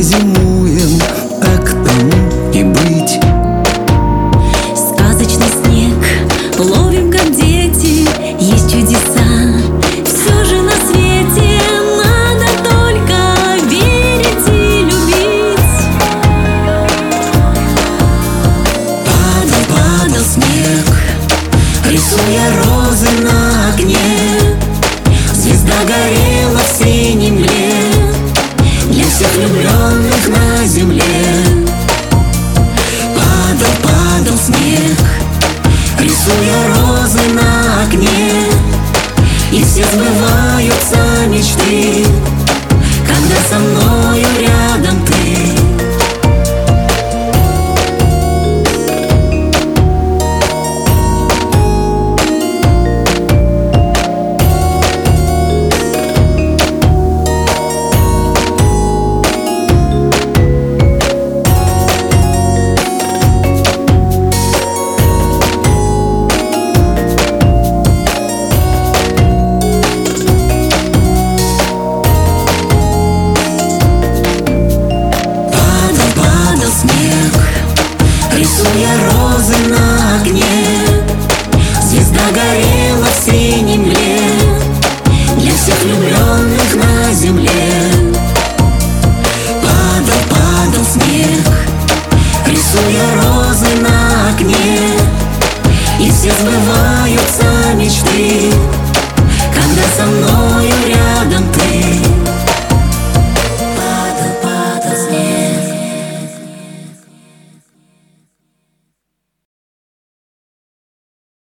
зимуем, так тому и быть. Сказочный снег ловим, как дети, есть чудеса. Все же на свете надо только верить и любить. Падал, падал снег, рисуя розы на окне. Звезда горела в синем мгле для всех влюбленных на земле. Падал, падал снег, рисуя розы на окне. И все сбываются мечты, когда со мною рядом ты. Рисуя розы на окне, звезда горела в синем мгле для всех влюбленных на земле. Падал, падал снег, рисуя розы на окне. И все сбываются мечты, когда со мною рядом ты.